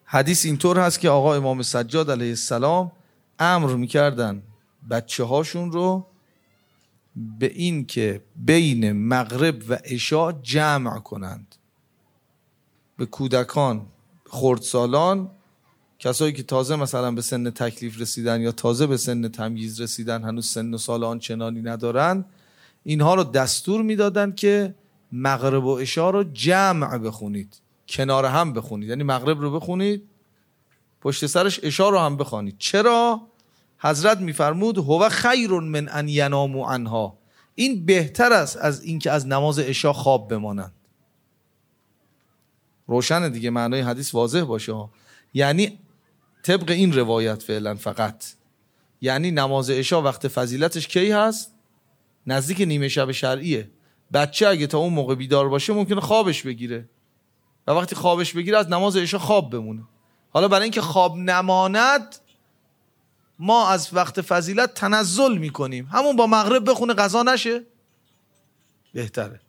حدیث اینطور هست که آقا امام سجاد علیه السلام امر میکردن بچه هاشون رو به این که بین مغرب و عشاء جمع کنند. به کودکان، خردسالان، کسایی که تازه مثلا به سن تکلیف رسیدن یا تازه به سن تمییز رسیدن، هنوز سن و سال آنچنانی ندارن، اینها رو دستور میدادن که مغرب و عشاء رو جمع بخونید، کنار هم بخونید. یعنی مغرب رو بخونید، پشت سرش عشاء رو هم بخونید. چرا؟ حضرت میفرمود هو خیر من ان یناموا عنها، این بهتر است از این که از نماز عشاء خواب بمانند. روشنه دیگه، معنای حدیث واضح باشه. یعنی طبق این روایت فعلا فقط، یعنی نماز عشاء وقت فضیلتش کی هست؟ نزدیک نیمه شب شرعیه. بچه اگه تا اون موقع بیدار باشه ممکنه خوابش بگیره و وقتی خوابش بگیره از نماز عشاء خواب بمونه. حالا برای اینکه خواب نماند ما از وقت فضیلت تنزل میکنیم، همون با مغرب بخونه قضا نشه، بهتره.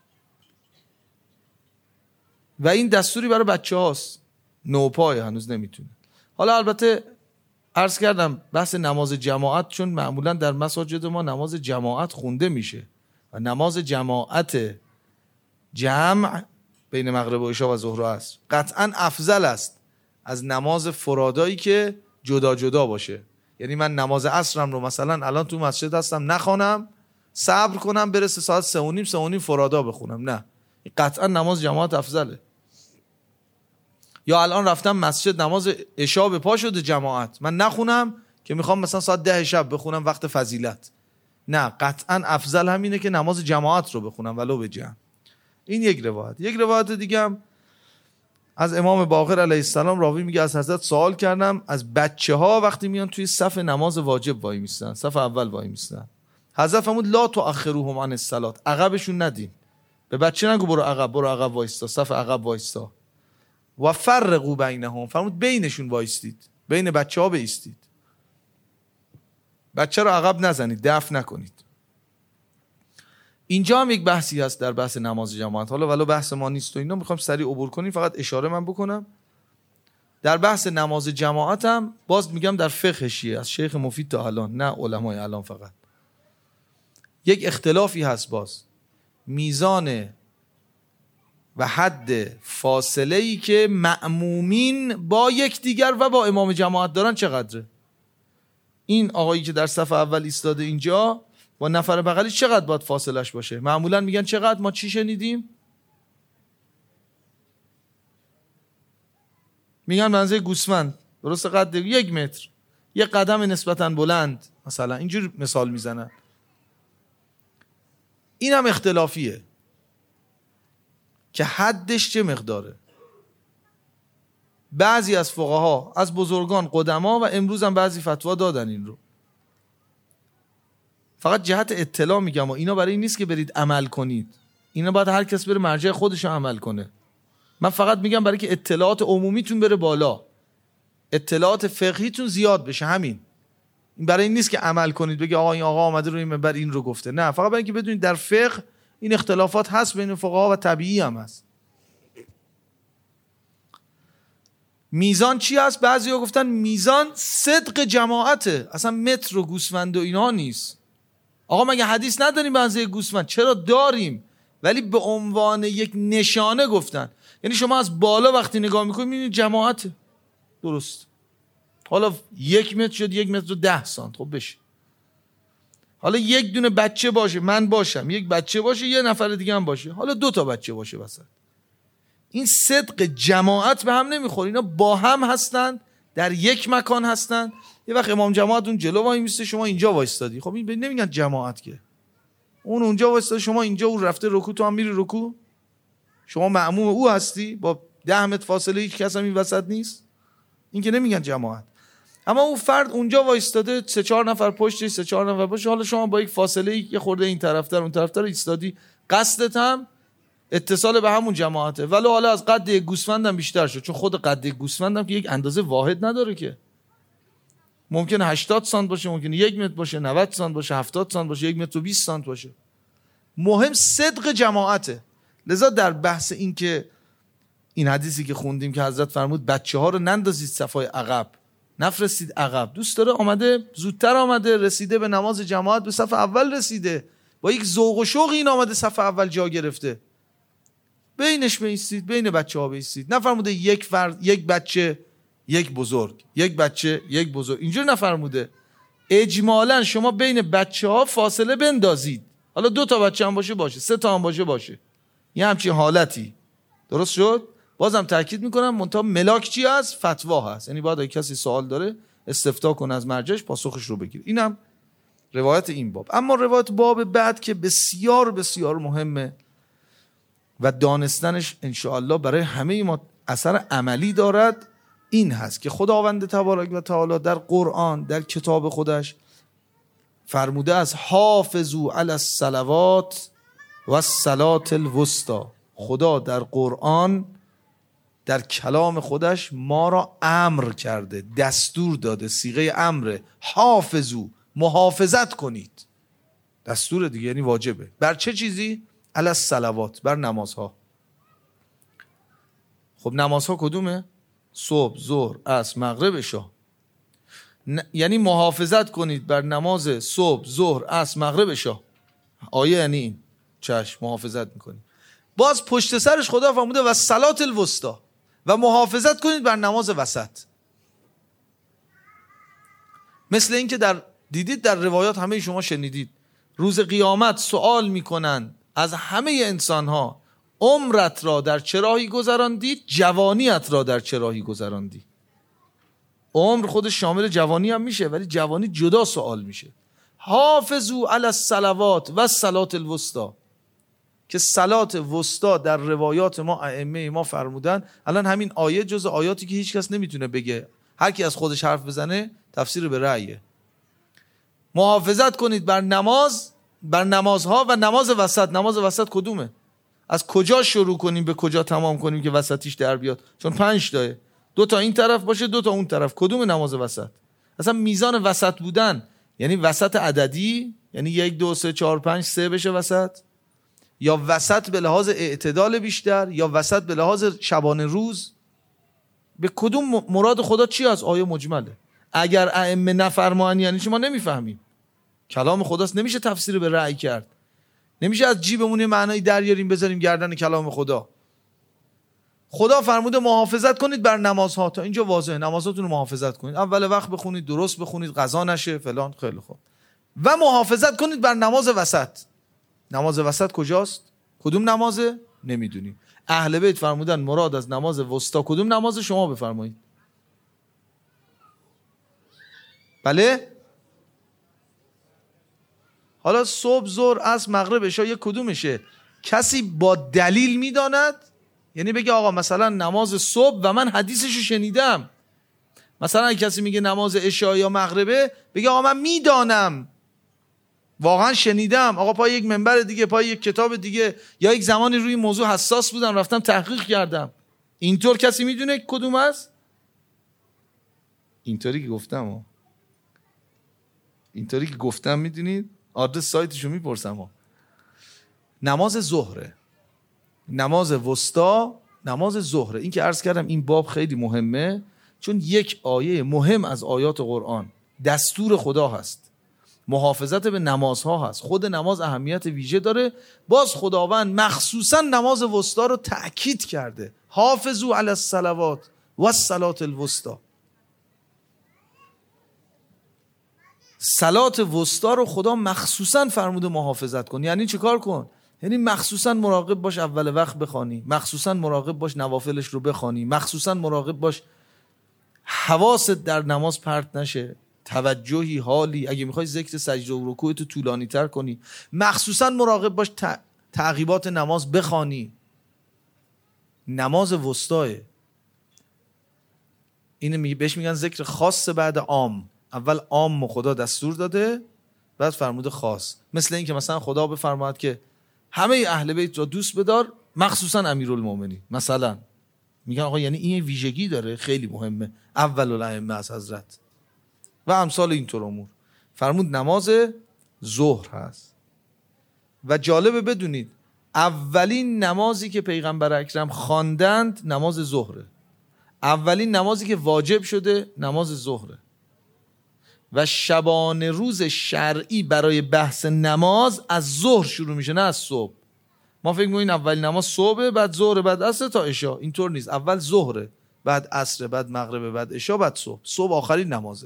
و این دستوری برای بچه هاست، نوپای هنوز نمیتونه. حالا البته عرض کردم بحث نماز جماعت، چون معمولا در مساجد ما نماز جماعت خونده میشه و نماز جماعت جمع بین مغرب و عشاء و ظهر و عصر قطعا افضل است از نماز فرادایی که جدا جدا باشه. یعنی من نماز عصرم رو مثلا الان تو مسجد هستم نخوانم، صبر کنم برسه ساعت 3:30 فرادا بخونم، نه، قطعا نماز جماعت افضله. یا الان رفتم مسجد نماز عشاء به پا شده جماعت، من نخونم که میخوام مثلا ساعت 10 شب بخونم وقت فضیلت، نه، قطعا افضل همینه که نماز جماعت رو بخونم ولو به جمع. این یک روایت. یک روایت دیگه هم از امام باقر علیه السلام، راوی میگه از حضرت سوال کردم از بچه ها وقتی میان توی صف نماز واجب وای میستن، صف اول وای میستن، حضرت فرمود لا تؤخروهم عن الصلاه، عقبشون ندین، به بچه نگو برو عقب وایستا، صف عقب وایستا. و فرقوا بینهم، فرمود بینشون وایستید، بین بچه ها بایستید، بچه رو عقب نزنید، دفع نکنید. اینجا هم یک بحثی هست در بحث نماز جماعت، حالا ولو بحث ما نیست و اینا، میخوام سریع عبور کنیم، فقط اشاره من بکنم. در بحث نماز جماعت هم باز میگم در فقه شیعه از شیخ مفید تا الان، نه علمای الان، فقط یک اختلافی هست. باز میزان و حد فاصله‌ای که مأمومین با یکدیگر و با امام جماعت دارن چقدره. این آقایی که در صف اول ایستاده اینجا با نفر بغلی چقدر باید فاصلش باشه؟ معمولا میگن چقدر؟ ما چی شنیدیم؟ میگن منزل گوسفند، درست قد 1 متر، یک قدم نسبتا بلند، مثلا اینجور مثال میزنن. این هم اختلافیه که حدش چه مقداره. بعضی از فقها از بزرگان قدما و امروز هم بعضی فتوا دادن این رو. فقط جهت اطلاع میگم و اینا برای این نیست که برید عمل کنید، اینا باید هر کس بره مرجع خودش رو عمل کنه. من فقط میگم برای که اطلاعات عمومیتون بره بالا، اطلاعات فقهیتون زیاد بشه، همین. این برای این نیست که عمل کنید بگی آقا این آقا آمده روی منبر این رو گفته، نه، فقط برای اینکه بدونید در فقه این اختلافات هست بین فقها و طبیعی هم هست. میزان چی هست؟ بعضیا گفتن میزان صدق جماعته، اصلا متر و گوسفند و اینا نیست. آقا مگه حدیث نداریم به اندازه گوسفند؟ چرا داریم، ولی به عنوان یک نشانه گفتن. یعنی شما از بالا وقتی نگاه میکنید میبینید جماعته، درست. حالا 1 متر شد 1 متر و 10 سانت، خب بشه. حالا یک دونه بچه باشه، من باشم، یک بچه باشه، یه نفر دیگه هم باشه، حالا 2 تا بچه باشه وسط، این صدق جماعت به هم نمیخوره. اینا با هم هستن، در یک مکان هستن. یه وقت امام جماعت اون جلو وای میسته، شما اینجا وایستادی، خب این نمیگن جماعت که. اون اونجا وایستاده، شما اینجا، اون رفته رکوع، تو هم میری رکوع، شما مأموم او هستی، با 10 متر فاصله هیچ کس هم این وسط نیست، این که نمیگن جماعت. اما اون فرد اونجا وایستاده، 3-4 نفر پشتش، 3-4 نفر پشتش، حالا شما با یک فاصله یه خورده این طرفتر اون طرفتر ایستادی، قصدت هم اتصال به همون جماعته، ولی حالا از قد یک گوسفندم بیشتر شد، چون خود قد یک گوسفندم که یک اندازه واحد نداره که، ممکنه 80 سانت باشه، ممکنه 1 متر باشه، 90 سانت باشه، 70 سانت باشه، 1 متر و 20 سانت باشه. مهم صدق جماعته. لذا در بحث این که این حدیثی که خوندیم که حضرت فرمود بچه ها رو نندازید صفای عقب، نفرستید عقب. دوست داره آمده زودتر آمده، رسیده به نماز جماعت، به صف اول رسیده، با یک ذوق و شوق این آمده صف اول جا گرفته، بینش بایستید، بین بچه ها بایستید. نفرموده یک فرد، یک بچه یک بزرگ، یک بچه یک بزرگ، اینجور نفرموده. اجمالا شما بین بچه ها فاصله بندازید، حالا 2 تا بچه هم باشه 3 تا هم باشه، یه همچین حالتی. درست شد؟ بازم تاکید میکنم منتها ملاک چی هست؟ فتوا هست. یعنی باید اگه کسی سوال داره استفتاء کنه از مرجعش، پاسخش رو بگیر. اینم روایت این باب. اما روایت باب بعد که بسیار بسیار مهمه و دانستنش انشاءالله برای همه ما اثر عملی دارد، این هست که خداوند تبارک و تعالی در قرآن، در کتاب خودش فرموده از حافظوا علی الصلوات و الصلاة الوسطی. خدا در قرآن، در کلام خودش ما را امر کرده، دستور داده، صیغه امره. حافظو، محافظت کنید، دستور دیگه، یعنی واجبه. بر چه چیزی؟ علی الصلوات، بر نمازها. خب نمازها کدومه؟ صبح، ظهر، عصر، مغرب، عشا. یعنی محافظت کنید بر نماز صبح، ظهر، عصر، مغرب، عشا. آیه یعنی این. چشم، محافظت میکنید. باز پشت سرش خدا فرموده و صلات الوسطی، و محافظت کنید بر نماز وسط. مثل این که دیدید در روایات، همه شما شنیدید، روز قیامت سوال میکنن از همه انسانها: عمرت را در چه راهی گذراندی؟ جوانیت را در چه راهی گذراندی؟ عمر خودش شامل جوانی هم میشه، ولی جوانی جدا سوال میشه. حافظوا علی الصلوات و الصلاة الوسطی، که صلات وسطا در روایات ما ائمه ما فرمودن. الان همین آیه جز آیاتی که هیچ کس نمیتونه بگه، هر کی از خودش حرف بزنه تفسیر به رأیه. محافظت کنید بر نمازها و نماز وسط. نماز وسط کدومه؟ از کجا شروع کنیم به کجا تمام کنیم که وسطیش در بیاد؟ چون 5 تاه، 2 تا این طرف باشه 2 تا اون طرف. کدوم نماز وسط؟ اصلا میزان وسط بودن یعنی وسط عددی، یعنی 1 2 3 4 5 3 بشه وسط، یا وسط به لحاظ اعتدال بیشتر، یا وسط به لحاظ شبانه روز؟ به کدوم مراد خدا چی از آیه مجمله؟ اگر ائمه نفرمایند یعنی چی؟ ما نمیفهمیم. کلام خداست، نمیشه تفسیر به رأی کرد، نمیشه از جیبمون یه معنایی دریاریم بذاریم گردن کلام خدا. خدا فرموده محافظت کنید بر نمازها. تا اینجا واضحه، نمازاتون رو محافظت کنید، اول وقت بخونید، درست بخونید، قضا نشه فلان. خیلی خوب. و محافظت کنید بر نماز وسط. نماز وسط کجاست؟ کدوم نمازه؟ نمیدونیم. اهل بیت فرمودن مراد از نماز وسطا کدوم نماز؟ شما بفرمایید. بله؟ حالا صبح، ظهر، عصر، مغرب، عشا یک کدومشه؟ کسی با دلیل میداند؟ یعنی بگه آقا مثلا نماز صبح و من حدیثشو شنیدم. مثلا اگه کسی میگه نماز عشا یا مغربه، بگه آقا من میدانم، واقعا شنیدم، آقا پای یک منبر دیگه، پای یک کتاب دیگه، یا یک زمانی روی موضوع حساس بودم رفتم تحقیق کردم. اینطور کسی میدونه کدوم است؟ اینطوری که گفتم میدونید؟ آدرس سایتشو میپرسم. نماز ظهره، نماز وسطا، نماز ظهره. این که عرض کردم این باب خیلی مهمه، چون یک آیه مهم از آیات قرآن دستور خدا هست، محافظت به نمازها هست. خود نماز اهمیت ویژه داره. باز خداوند مخصوصا نماز وسطا رو تأکید کرده: حافظوا علی الصلوات و الصلاة الوسطی. صلات وسطا رو خدا مخصوصا فرموده محافظت کن. یعنی چه کار کن؟ یعنی مخصوصا مراقب باش اول وقت بخوانی، مخصوصا مراقب باش نوافلش رو بخوانی، مخصوصا مراقب باش حواست در نماز پرت نشه، توجهی، حالی، اگه میخوای ذکر سجده و رکوع تو طولانی تر کنی، مخصوصا مراقب باش تعقیبات نماز بخوانی. نماز وسطاه، اینو بهش میگن ذکر خاص بعد عام. اول عام خدا دستور داده، بعد فرموده خاص. مثل این که مثلا خدا بفرماید که همه اهل بیت را دوست بدار، مخصوصا امیرالمومنین. مثلا میگن آقا یعنی این ویژگی داره، خیلی مهمه، اول الائمه از حضرت و امثال اینطور امور. فرمود نماز ظهر هست. و جالبه بدونید اولین نمازی که پیغمبر اکرم خواندند نماز ظهره. اولین نمازی که واجب شده نماز ظهره. و شبانه روز شرعی برای بحث نماز از ظهر شروع میشه، نه از صبح. ما فکر می‌کنیم اول نماز صبح، بعد ظهر، بعد عصر تا عشاء. اینطور نیست. اول ظهره، بعد عصر، بعد مغرب، بعد عشاء، بعد صبح. صبح آخرین نمازه.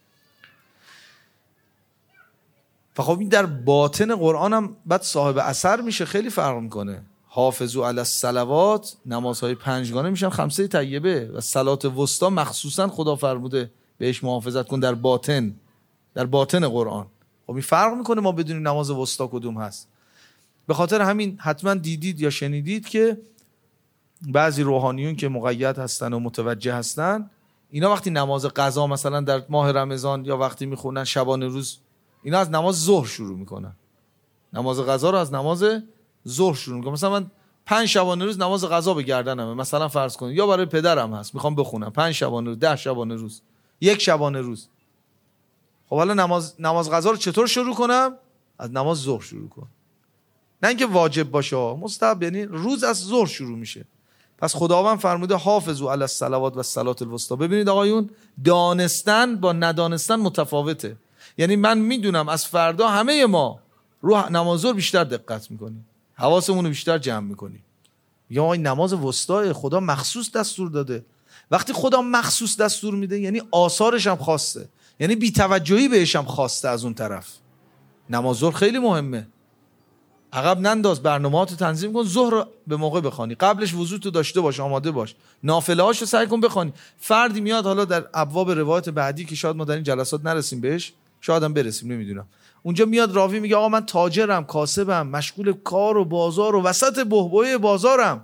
فخب این در باطن قرآن هم بعد صاحب اثر میشه، خیلی فرق میکنه. حافظوا علی الصلوات، نمازهای پنجگانه میشن خمسه طیبه. و صلات وسطا مخصوصا خدا فرموده بهش محافظت کن، در باطن قرآن. خب این فرق میکنه ما بدونیم نماز وسطا کدوم هست. به خاطر همین حتما دیدید یا شنیدید که بعضی روحانیون که مقید هستن و متوجه هستن، اینا وقتی نماز قضا مثلا در ماه رمضان یا وقتی میخونن شبانه روز، اینا از نماز ظهر شروع میکنن. نماز قضا رو از نماز ظهر شروع میکنن. مثلا من 5 شبانه روز نماز قضا به گردنمه، مثلا فرض کنید، یا برای پدرم هست میخوام بخونم 5 شبانه روز، 10 شبانه روز، 1 شبانه روز. خب حالا نماز قضا رو چطور شروع کنم؟ از نماز ظهر شروع کن. نه اینکه واجب باشه، مستحب، یعنی روز از ظهر شروع میشه. پس خداوند فرموده حافظوا علی الصلوات و الصلاة الوسطی. ببینید آقایون، دانستن با ندانستن متفاوته. یعنی من میدونم از فردا همه ما رو نماز ظهر بیشتر دقت میکنیم، حواسمون رو بیشتر جمع میکنیم. یا آقای نماز وسطای خدا مخصوص دستور داده. وقتی خدا مخصوص دستور میده یعنی آثارش هم خواسته، یعنی بی‌توجهی بهش هم خواسته. از اون طرف نماز ظهر خیلی مهمه. عقب ننداز، برنامه‌هاتو تنظیم کن، ظهر رو به موقع بخوانی، قبلش وضو تو داشته باش، آماده باش، نافله‌هاشو سعی کن بخوانی. فردی میاد حالا در ابواب روایت بعدی که شاید ما در این جلسات نرسیم بهش، شاید هم برسیم، نمیدونم، اونجا میاد راوی میگه آقا من تاجرم، کاسبم، مشغول کار و بازار و وسط بحبوحه بازارم،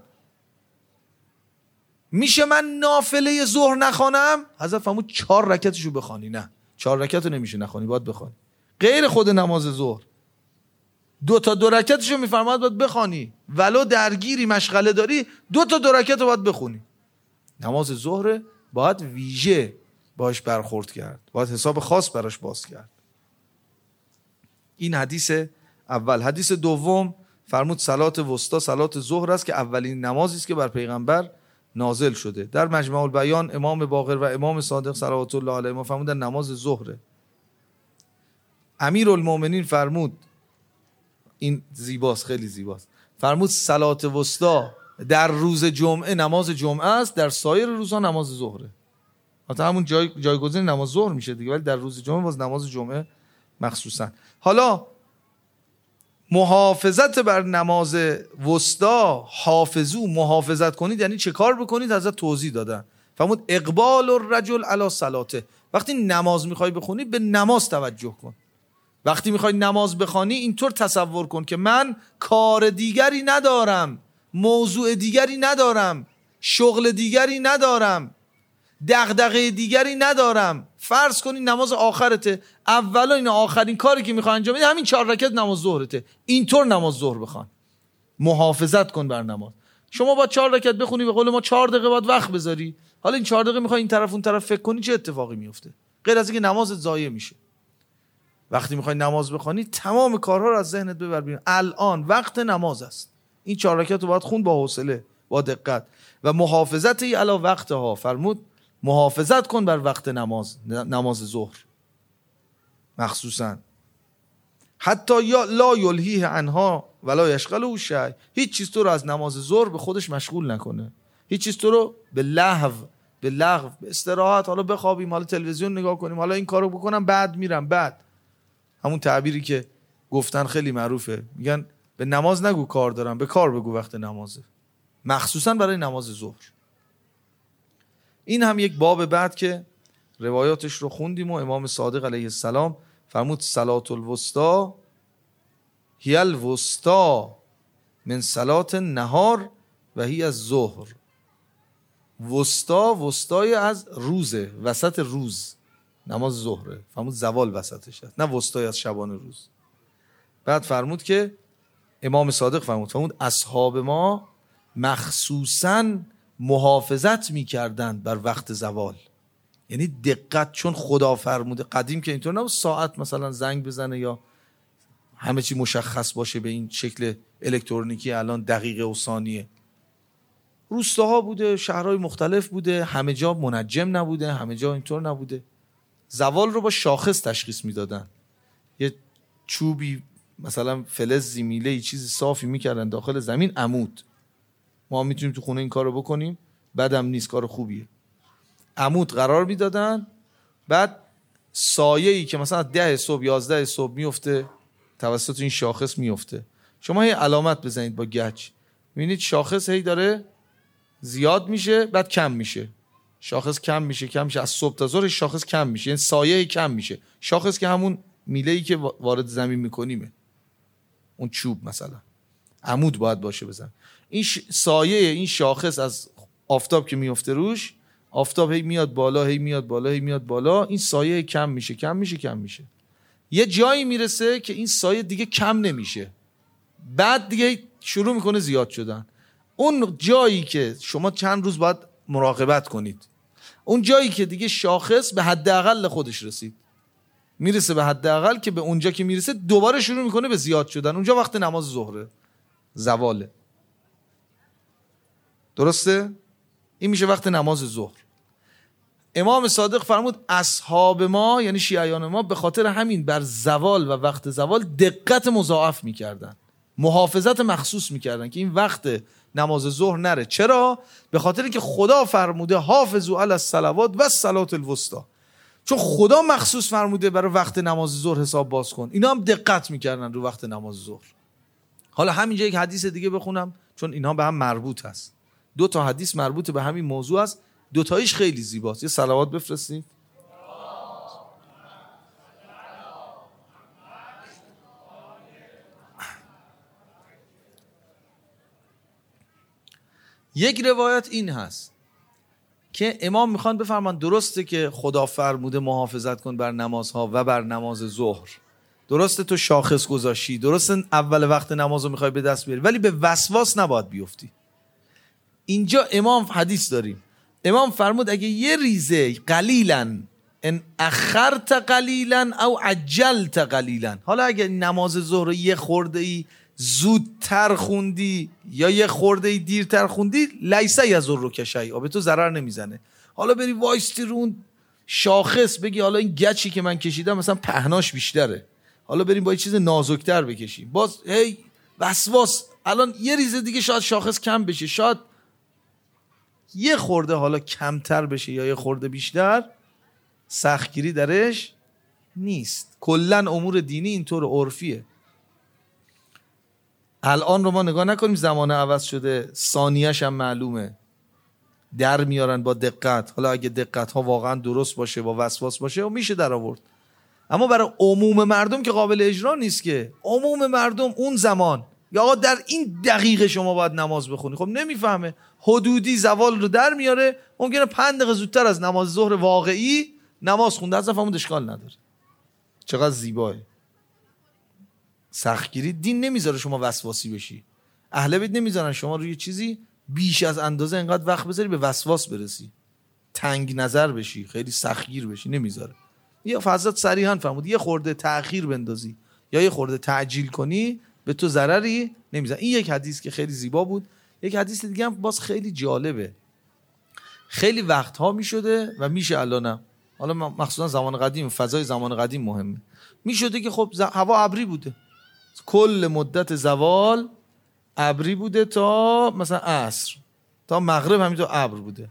میشه من نافله ظهر نخوانم؟ حضرت فرمود 4 رکعتشو بخوانی. نه، 4 رکعتو نمیشه نخوانی، باید بخوانی. غیر خود نماز ظهر 2 تا 2 رکعتشو میفرماد باید بخوانی، ولو درگیری مشغله داری 2 تا 2 رکعتو باید بخونی. نماز ظهر باید ویژه باش برخورد کرد، باید حساب خاص براش باز کرد. این حدیث اول. حدیث دوم فرمود صلات وسطا صلات ظهر است که اولین نمازی است که بر پیغمبر نازل شده. در مجمع البیان امام باقر و امام صادق صلوات الله علیهما فرمودن نماز ظهره. امیرالمومنین فرمود، این زیباست، خیلی زیباست، فرمود صلات وسطا در روز جمعه نماز جمعه است، در سایر روزها نماز ظهره. حتی همون جایگزین نماز ظهر میشه دیگه، ولی در روز جمعه باز نماز جمعه مخصوصا. حالا محافظت بر نماز وسطا، حافظو، محافظت کنید یعنی چه کار بکنید؟ حضرت توضیح دادن. فرمود اقبال الرجل علی صلاته. وقتی نماز میخوای بخونی به نماز توجه کن. وقتی میخوای نماز بخوانی اینطور تصور کن که من کار دیگری ندارم، موضوع دیگری ندارم، شغل دیگری ندارم، دغدغه دیگری ندارم. فرض کنی نماز آخرته، اولین آخرین کاری که میخوای انجام بدی همین 4 رکعت نماز ظهرته. اینطور نماز ظهر بخوان، محافظت کن بر نماز. شما با 4 رکعت بخونی، به قول ما 4 دقیقه باید وقت بذاری. حالا این 4 دقیقه میخوای این طرف اون طرف فکر کنی، چه اتفاقی میفته؟ غیر از اینکه نمازت ضایع میشه. وقتی میخوای نماز بخوانی تمام کارها رو از ذهنت ببر بیرون. الان وقت نماز است، این 4 رکعت رو باید خون با حوصله، با دقت. و محافظت علی وقتها، فرمود محافظت کن بر وقت نماز ظهر مخصوصا. حتی یا لا یلهیه عنها ولا یشغله شیء. هیچ چیز تو رو از نماز ظهر به خودش مشغول نکنه. هیچ چیز تو رو به لهو، به استراحت، حالا بخوابیم، حالا تلویزیون نگاه کنیم، حالا این کارو بکنم بعد میرم. بعد همون تعبیری که گفتن خیلی معروفه، میگن به نماز نگو کار دارم، به کار بگو وقت نمازه، مخصوصا برای نماز ظهر. این هم یک باب بعد که روایاتش رو خوندیم و امام صادق علیه السلام فرمود صلات الوسطا هی الوسطا من صلات النهار و هی الظهر. وسطای از روزه، وسط روز نماز ظهره. فرمود زوال وسطش هست، نه وسطای از شبانه روز. بعد فرمود که امام صادق فرمود اصحاب ما مخصوصاً محافظت می‌کردند بر وقت زوال. یعنی دقت، چون خدا فرموده. قدیم که اینطور نبود ساعت مثلا زنگ بزنه یا همه چی مشخص باشه به این شکل الکترونیکی الان دقیقه و ثانیه. روستاها بوده، شهرهای مختلف بوده، همه جا منجم نبوده، همه جا اینطور نبوده. زوال رو با شاخص تشخیص میدادن. یه چوبی مثلا فلزی میله چیزی صافی میکردن داخل زمین، عمود. ما میتونیم تو خونه این کارو بکنیم، بعدم نیست، کار خوبیه. عمود قرار میدادن، بعد سایه‌ای که مثلا 10 صبح 11 صبح میفته توسط این شاخص میفته. شما هی علامت بزنید با گچ، میبینید شاخص هی داره زیاد میشه بعد کم میشه. شاخص کم میشه از صبح تا ظهر شاخص کم میشه، یعنی سایه کم میشه. شاخص که همون میله‌ای که وارد زمین میکنیمه، اون چوب مثلا عمود باید باشه بزن. این سایه این شاخص از آفتاب که میفته روش، آفتاب هی میاد بالا هی میاد بالا هی میاد بالا، این سایه کم میشه. یه جایی میرسه که این سایه دیگه کم نمیشه، بعد دیگه شروع میکنه زیاد شدن. اون جایی که شما چند روز باید مراقبت کنید، اون جایی که دیگه شاخص به حداقل خودش رسید، میرسه به حداقل، که به اونجا که میرسه دوباره شروع میکنه به زیاد شدن. اونجا وقت نماز ظهره، زواله. درسته؟ این میشه وقت نماز ظهر. امام صادق فرمود اصحاب ما یعنی شیعیان ما به خاطر همین بر زوال و وقت زوال دقت مضاعف میکردن، محافظت مخصوص میکردن که این وقت نماز ظهر نره. چرا؟ به خاطر اینکه خدا فرموده حافظوا علی الصلوات و الصلاة الوسطی. چون خدا مخصوص فرموده برای وقت نماز ظهر حساب باز کن. اینا هم دقت میکردن رو وقت نماز ظهر. حالا همینجا یک حدیث دیگه بخونم چون اینها به هم مربوط هست. 2 تا حدیث مربوط به همین موضوع است، 2 تاییش خیلی زیباست. یه صلوات بفرستید. یک روایت این هست که امام میخوان بفرمان درسته که خدا فرموده محافظت کن بر نمازها و بر نماز ظهر، درسته تو شاخص گذاشتی، درسته اول وقت نمازو میخوای به دست بیاری، ولی به وسواس نباید بیفتی. اینجا امام حدیث داریم، امام فرمود اگه یه ریزه قلیلا ان اخرت قلیلا او عجلت قلیلا، حالا اگه نماز ظهر یه خورده ای زودتر خوندی یا یه خورده ای دیرتر خوندی، لیس یضرک شیئا، به تو ضرر نمیزنه. حالا بری وایستی رو اون شاخص بگی حالا این گچی که من کشیدم مثلا پهناش بیشتره، حالا بریم با یه چیز نازکتر بکشیم، باز هی وسواس. الان یه ریزه دیگه شاید شاخص کم بشه، شاید یه خورده حالا کمتر بشه یا یه خورده بیشتر، سختگیری درش نیست. کلن امور دینی اینطور عرفیه. الان رو ما نگاه نکنیم، زمانه عوض شده، ثانیه‌اش هم معلومه، در میارن با دقت. حالا اگه دقت ها واقعا درست باشه، با وسواس باشه، و میشه در آورد. اما برای عموم مردم که قابل اجرا نیست که. عموم مردم اون زمان یا آقا در این دقیقه شما باید نماز بخونی، خب نمیفهمه، حدودی زوال رو در میاره، ممکنه 5 دقیقه زودتر از نماز ظهر واقعی نماز خونده، اصلا فهمود اشکال نداره. چقدر زیباه. سختگیری دین نمیذاره شما وسواسی بشی. اهل بیت نمیذارن شما روی چیزی بیش از اندازه انقدر وقت بذاری به وسواس برسی، تنگ نظر بشی، خیلی سختگیر بشی، نمیذاره. یا حضرت صریحا فرمود یه خورده تأخیر بندازی یا یه خورده تعجیل کنی به تو ضرری نمیزنه. این یک حدیث که خیلی زیبا بود. یک حدیث دیگه هم باز خیلی جالبه. خیلی وقتها میشده و میشه الانم، حالا مخصوصا زمان قدیم، فضای زمان قدیم مهمه، میشده که خب هوا ابری بوده، کل مدت زوال ابری بوده تا مثلا عصر، تا مغرب همینطور ابر بوده.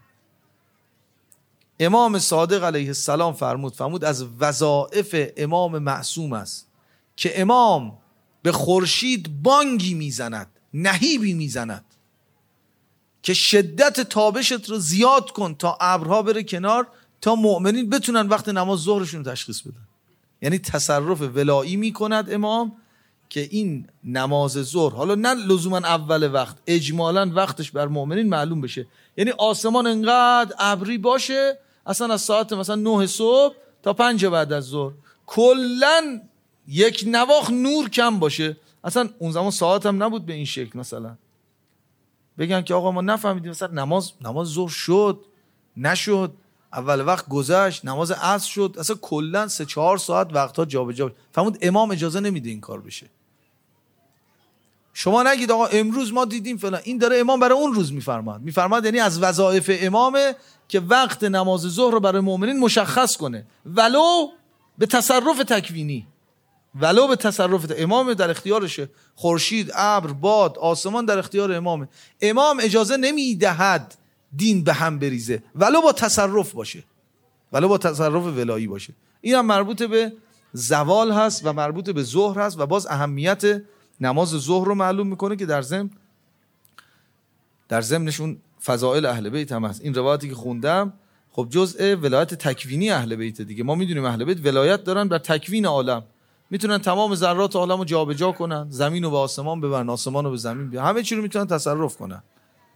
امام صادق علیه السلام فرمود از وظایف امام معصوم است که امام به خورشید بانگی میزند، نهیبی میزند که شدت تابشت رو زیاد کن تا ابرها بره کنار، تا مؤمنین بتونن وقت نماز ظهرشون رو تشخیص بدن. یعنی تصرف ولایی میکند امام که این نماز ظهر، حالا نه لزوما اول وقت، اجمالا وقتش بر مؤمنین معلوم بشه. یعنی آسمان انقدر ابری باشه اصلا از ساعت مثلا 9 صبح تا 5 بعد از ظهر کلن یک نواخت نور کم باشه. اصلا اون زمان ساعت هم نبود به این شکل، مثلا بگن که آقا ما نفهمیدیم مثلا نماز ظهر شد نشد، اول وقت گذشت، نماز عصر شد، اصلا کلن 3-4 ساعت وقتها جابجا. فرمود امام اجازه نمیده این کار بشه. شما نگید آقا امروز ما دیدیم فلان، این داره امام برای اون روز میفرماد یعنی از وظایف امامه که وقت نماز ظهر رو برای مؤمنین مشخص کنه، ولو به تصرف تکوینی، امام در اختیارشه. خورشید، ابر، باد، آسمان در اختیار امامه. امام اجازه نمیدهد دین به هم بریزه ولو با تصرف باشه، ولو با تصرف ولایی باشه. این هم مربوط به زوال هست و مربوط به ظهر هست و باز اهمیت نماز ظهر رو معلوم میکنه که در ضمنشون فضائل اهل بیت هم هست. این روایتی که خوندم خب جزء ولایت تکوینی اهل بیت دیگه. ما میدونیم اهل بیت ولایت دارن بر تکوین عالم، میتونن تمام ذرات عالم رو جابجا کنن، زمین رو به آسمان ببرن، آسمان رو به زمین ببرن، همه چی رو میتونن تصرف کنن.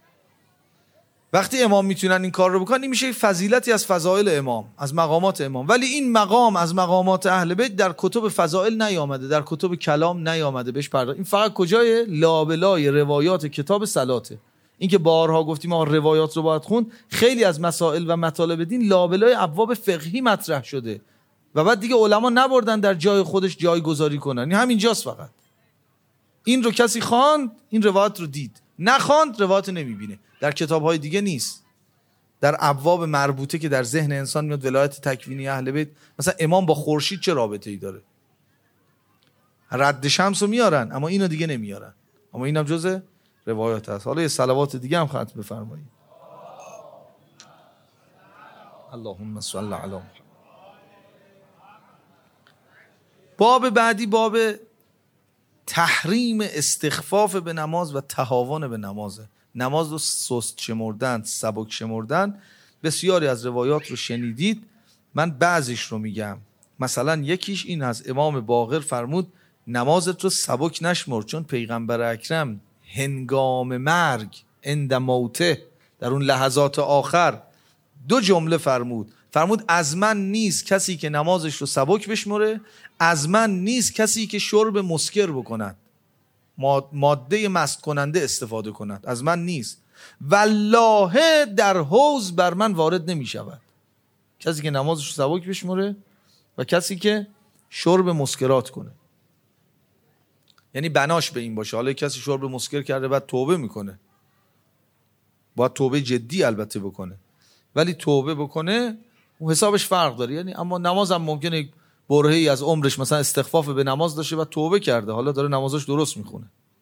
وقتی امام میتونن این کار رو بکنن، این میشه فضیلتی از فضائل امام، از مقامات امام. ولی این مقام از مقامات اهل بیت در کتب فضائل نیامده، در کتب کلام نیامده بهش پرداخت. این فقط کجای لابلای روایات کتاب صلاته. این که بارها گفتیم آقا روایات رو باید خوند، خیلی از مسائل و مطالب دین لابلای ابواب فقهی مطرح شده و بعد دیگه علما نبردن در جای خودش جایگذاری کنن. این همینجاست، فقط این رو کسی خواند، این روایت رو دید، نخواند روایت نمیبینه. در کتاب‌های دیگه نیست، در ابواب مربوطه که در ذهن انسان میاد، ولایت تکوینی اهل بیت، مثلا امام با خورشید چه رابطه‌ای داره؟ رد شمس رو میارن اما اینو دیگه نمیارن، اما اینم جزء روایات هست. حالا یه صلوات دیگه هم ختم بفرمایید. اللهم صل علی محمد. باب بعدی باب تحریم استخفاف به نماز و تهاون به نمازه. نماز رو سست شمردن، سبک شمردن. بسیاری از روایات رو شنیدید، من بعضیش رو میگم. مثلا یکیش این از امام باقر فرمود نمازت رو سبک نشمر، چون پیغمبر اکرم هنگام مرگ، عند موته، در اون لحظات آخر 2 جمله فرمود از من نیست کسی که نمازش رو سبک بشمره، از من نیست کسی که شرب مسکر بکند، ماده مست کننده استفاده کند، از من نیست. والله در حوض بر من وارد نمی شود. کسی که نمازش رو سبک بشمره و کسی که شرب مسکرات کنه. یعنی بناش به این باشه. حالا کسی شرب مسکر کرده بعد توبه میکنه، باید توبه جدی البته بکنه، ولی توبه بکنه اون حسابش فرق داره. یعنی اما نماز هم ممکنه برهه‌ای از عمرش مثلا استخفاف به نماز داشته و توبه کرده، حالا داره نمازش درست میخونه.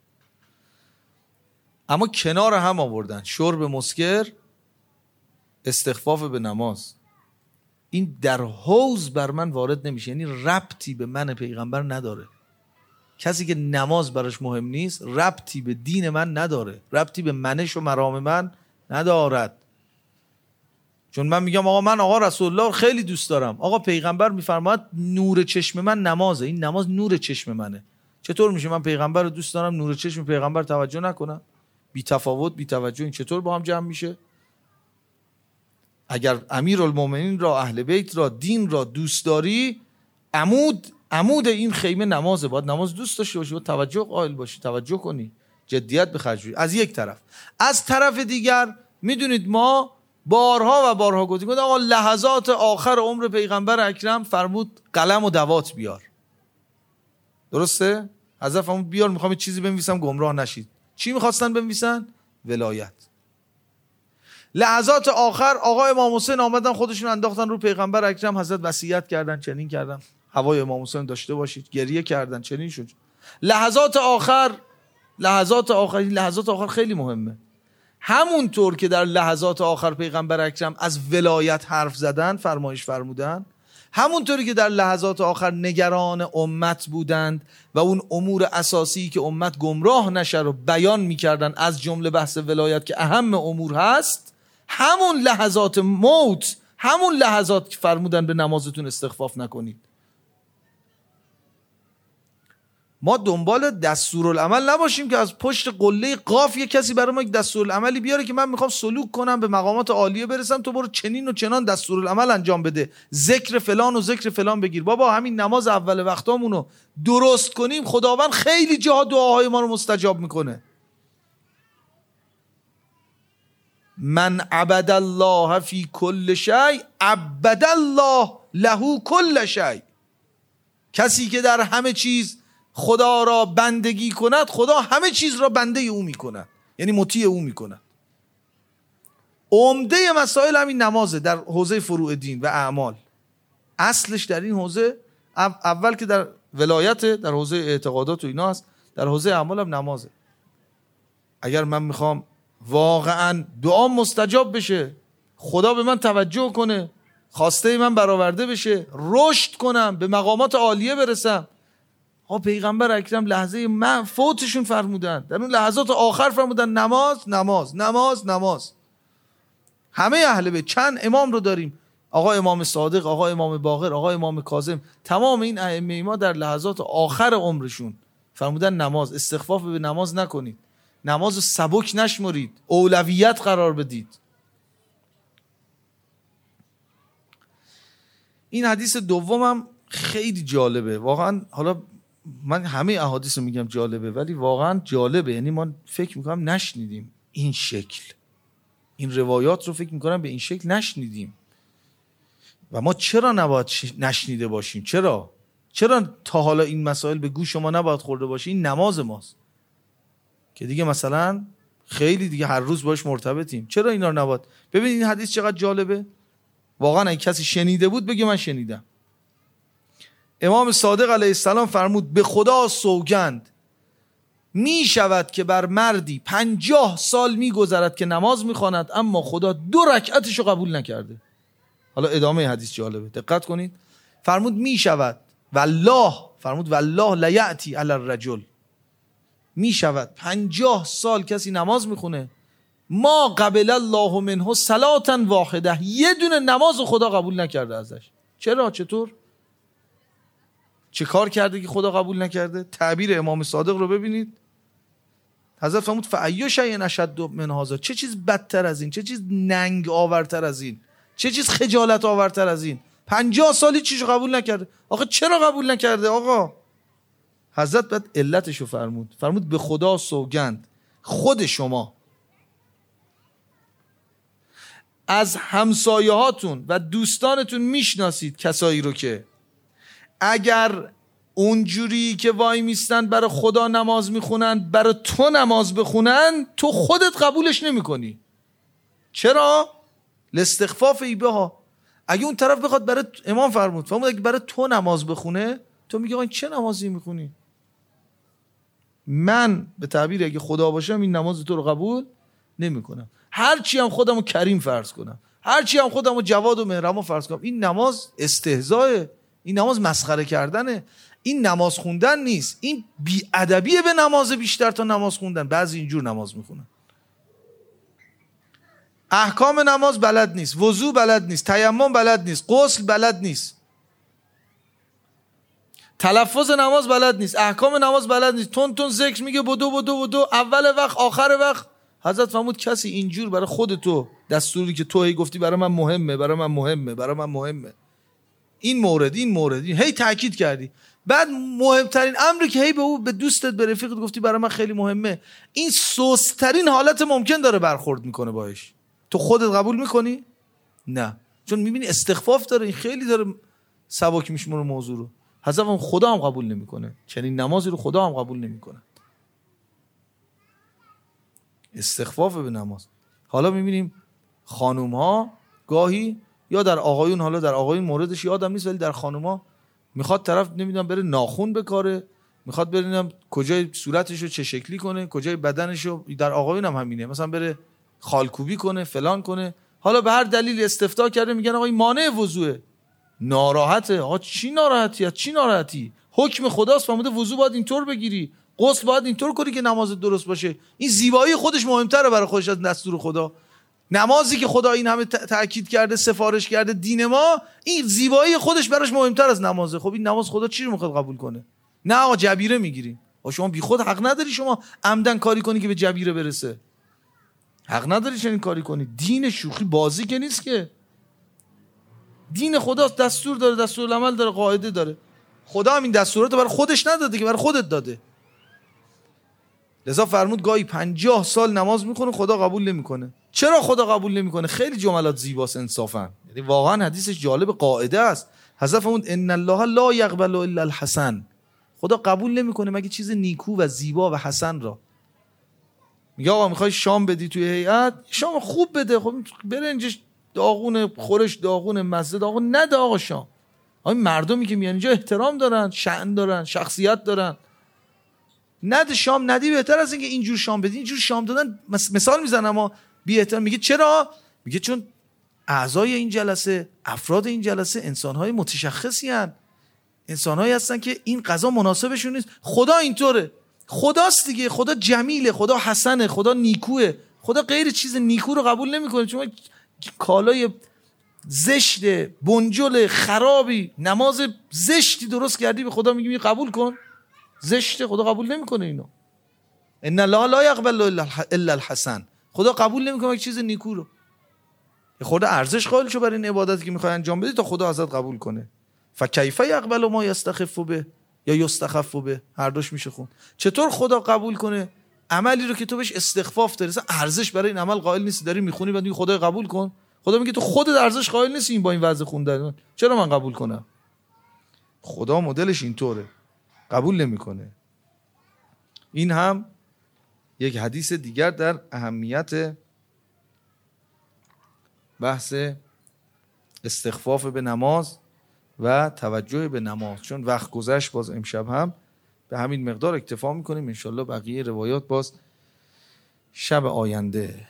اما کنار هم آوردن شرب مسکر، استخفاف به نماز. این در حوض بر من وارد نمیشه، یعنی ربطی به من پیغمبر نداره. کسی که نماز براش مهم نیست ربطی به دین من نداره، ربطی به منش و مرام من ندارد. چون من میگم آقا رسول الله خیلی دوست دارم، آقا پیغمبر میفرماید نور چشم من نمازه، این نماز نور چشم منه. چطور میشه من پیغمبر رو دوست دارم نور چشم پیغمبر توجه نکنم؟ بی تفاوت، بی توجه، این چطور با هم جمع میشه؟ اگر امیرالمومنین را، اهل بیت را، دین را دوست داری، عمود این خیمه نمازه. باید نماز دوست داشته باشی، باید توجه قائل باشی، توجه کنی، جدیت به خرج بدی. از یک طرف. از طرف دیگر میدونید ما بارها و بارها گفتیم آقا لحظات آخر عمر پیغمبر اکرم فرمود قلم و دوات بیار. درسته؟ حضرت فرمود بیار، میخوام یه چیزی بنویسم گمراه نشید. چی میخواستن بنویسن؟ ولایت. لحظات آخر آقا امام حسین آمدن خودشون انداختن رو پیغمبر اکرم، حضرت وصیت کردن، چنین کردن، هوای امام حسین داشته باشید، گریه کردن، چنین شد. لحظات آخر خیلی مهمه. همونطور که در لحظات آخر پیغمبر اکرم از ولایت حرف زدن، فرمایش فرمودن، همونطوری که در لحظات آخر نگران امت بودند و اون امور اساسی که امت گمراه نشه رو بیان میکردن، از جمله بحث ولایت که اهم امور هست، همون لحظات موت، همون لحظات که فرمودن به نمازتون استخفاف نکنید. ما دنبال دستورالعمل نباشیم که از پشت قله قاف یک کسی برای ما یک دستورالعملی بیاره که من میخوام سلوک کنم، به مقامات عالیه برسم، تو برو چنین و چنان دستورالعمل انجام بده، ذکر فلان و ذکر فلان بگیر. بابا همین نماز اول وقتامونو درست کنیم، خداوند خیلی جاها دعاهای ما رو مستجاب میکنه. من عبد الله فی کل شیء عبد الله له کل شیء. کسی که در همه چیز خدا را بندگی کند خدا همه چیز را بنده او میکند، یعنی مطیع او میکند. عمده مسائل همین نمازه در حوزه فروع دین و اعمال. اصلش در این حوزه اول که در ولایت، در حوزه اعتقادات و اینا هست، در حوزه اعمال هم نمازه. اگر من میخوام واقعا دعا مستجاب بشه، خدا به من توجه کنه، خواسته من برآورده بشه، رشد کنم، به مقامات عالیه برسم، پیغمبر اکرم لحظه من فوتشون فرمودن، در اون لحظات آخر فرمودن نماز نماز نماز نماز. همه اهل بیت، چند امام رو داریم، آقا امام صادق، آقا امام باقر، آقا امام کاظم، تمام این ائمه ما در لحظات آخر عمرشون فرمودن نماز. استخفاف به نماز نکنید، نماز رو سبک نشمرید، اولویت قرار بدید. این حدیث دومم خیلی جالبه واقعا. حالا من همه احادیث رو میگم جالبه، ولی واقعا جالبه، یعنی ما فکر میکنم نشنیدیم این شکل، این روایات رو فکر میکنم به این شکل نشنیدیم. و ما چرا نباید نشنیده باشیم؟ چرا تا حالا این مسائل به گوش ما نباید خورده باشه؟ این نماز ماست که دیگه مثلا خیلی دیگه هر روز باش مرتبطیم، چرا اینا رو نباید؟ ببینید این حدیث چقدر جالبه واقعا. اگه کسی شنیده بود بگه من شنیدم. امام صادق علیه السلام فرمود به خدا سوگند می شود که بر مردی 50 سال می گذرد که نماز می خواند اما خدا 2 رکعتشو قبول نکرده. حالا ادامه حدیث جالبه، دقت کنید. فرمود می شود والله، فرمود والله لیأتی علی الرجل، می شود 50 سال کسی نماز می خونه ما قبل الله منه صلاة واحده، یه دونه نماز خدا قبول نکرده ازش. چرا؟ چطور؟ چه کار کرده که خدا قبول نکرده؟ تعبیر امام صادق رو ببینید. حضرت فرمود فأی شیء اشد من هذا، چه چیز بدتر از این، چه چیز ننگ آورتر از این، چه چیز خجالت آورتر از این؟ 50 سالی چیزو قبول نکرده. آخه چرا قبول نکرده آقا؟ حضرت بعد علتشو فرمود به خدا سوگند خود شما از همسایه هاتون و دوستانتون میشناسید کسایی رو که اگر اونجوری که وای میستن برای خدا نماز میخونن برای تو نماز بخونن تو خودت قبولش نمیکنی. چرا؟ لاستخفاف ایبه ها. اگه اون طرف بخواد برای امام فرمود اگه برای تو نماز بخونه تو میگه این چه نمازی میخونی؟ من به تعبیر اگه خدا باشم این نماز تو رو قبول نمیکنم، هرچی هم خودمو کریم فرض کنم، هرچی هم خودمو جواد و مهربان فرض کنم. این نماز استهزاءه، این نماز مسخره کردنه، این نماز خوندن نیست، این بی‌ادبیه به نماز بیشتر تا نماز خوندن. بعضی اینجور نماز میخونن، احکام نماز بلد نیست، وضو بلد نیست، تیمم بلد نیست، غسل بلد نیست، تلفظ نماز بلد نیست، احکام نماز بلد نیست، تون ذکر میگه بدو اول وقت آخر وقت. حضرت فرمود کسی اینجور برای خود تو دستوری که تو هی گفتی برای من مهمه این مورد هی تاکید کردی، بعد مهمترین امری که هی به دوستت به رفیقت گفتی برای من خیلی مهمه، این سوسترین حالت ممکن داره برخورد میکنه باش، تو خودت قبول میکنی؟ نه، چون میبینی استخفاف داره، این خیلی داره سبک میشمونه موضوع رو. حضرت خدا هم قبول نمیکنه چنین نمازی رو، خدا هم قبول نمیکنه. استخفاف به نماز. حالا میبینیم خانوم ها گاهی یا در آقایون، حالا در آقایون موردش یادم نیست ولی در خانوم ها میخواد طرف نمیدونم بره ناخن بکاره، میخواد ببینم کجای صورتشو چه شکلی کنه، کجای بدنشو، در آقایون هم همینه، مثلا بره خالکوبی کنه فلان کنه، حالا به هر دلیل استفتاء کرده میگن آقا این مانع وضوئه، ناراحته. آقا چی ناراحتی؟ چی ناراحتی؟ حکم خداست، فرموده وضو باید اینطور بگیری، غسل باید اینطور کنی که نماز درست باشه. این زیبایی خودش مهمتره برای خودش از دستور خدا. نمازی که خدا این همه تاکید کرده، سفارش کرده دین ما، این زیبایی خودش براش مهمتر از نمازه. خب این نماز خدا چی رو میخواد قبول کنه؟ نه آقا جبیره میگیری. شما بی خود حق نداری شما عمدن کاری کنی که به جبیره برسه، حق نداری چنین کاری کنی. دین شوخی بازی که نیست که، دین خدا دستور داره، دستورالعمل داره، قاعده داره. خدا هم این دستورات برای خودش نداده که برای خودت داده. لذا فرمود گاهی 50 سال نماز میکنه خدا قبول نمیکنه. چرا خدا قبول نمیکنه؟ خیلی جملات زیباست انصافا، یعنی واقعا حدیثش جالب، قاعده است. حضرت فرمود ان الله لا یقبل الا الحسن، خدا قبول نمیکنه مگه چیز نیکو و زیبا و حسن را. میگه آقا میخوای شام بدی توی هیئت، شام خوب بده. خب برنجش داغونه، خورش داغونه، مزه داغونه، نده آقا شام. آقا مردمی که میان اینجا احترام دارن، شأن دارن، شخصیت دارن، نده شام. ندی بهتر از اینکه اینجور شام بدی. اینجور شام دادن مثال میزنم اما بی احترام. میگه چرا؟ میگه چون اعضای این جلسه، افراد این جلسه انسان‌های متشخصی هستند، انسان‌هایی هستن که این غذا مناسبشون نیست. خدا اینطوره، خداست دیگه. خدا جمیله، خدا حسنه، خدا نیکوه. خدا غیر چیز نیکو رو قبول نمیکنه. چون کالای زشت، بنجل، خرابی، نماز زشتی درست کردی به خدا میگی قبول کن، زشته، خدا قبول نمیکنه اینو. ان الله لا یقبل الا الحسن. خدا قبول نمیکنه یک چیز نیکو رو. یه خورده ارزش قائل شو برای این عبادتی که میخوای انجام بدی تا خدا ازت قبول کنه. فکیف یقبل ما یستخف به یا یستخف به، هر دوش میشه خون. چطور خدا قبول کنه عملی رو که تو بهش استخفاف داری، ارزش برای این عمل قائل نیستی، داری میخونی بعد میگی خدا قبول کن؟ خدا میگه تو خودت ارزش قائل نیستی این با این وضع خوندن، چرا من قبول کنم؟ خدا مدلش اینطوره، قبول نمیکنه. این هم یک حدیث دیگر در اهمیت بحث استخفاف به نماز و توجه به نماز. چون وقت گذشت، باز امشب هم به همین مقدار اکتفا میکنیم. انشالله بقیه روایات باز شب آینده.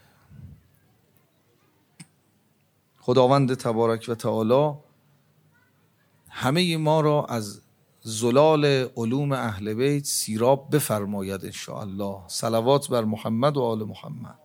خداوند تبارک و تعالی همه ما را از زلال علوم اهل بیت سیراب بفرماید انشاءالله. صلوات بر محمد و آل محمد.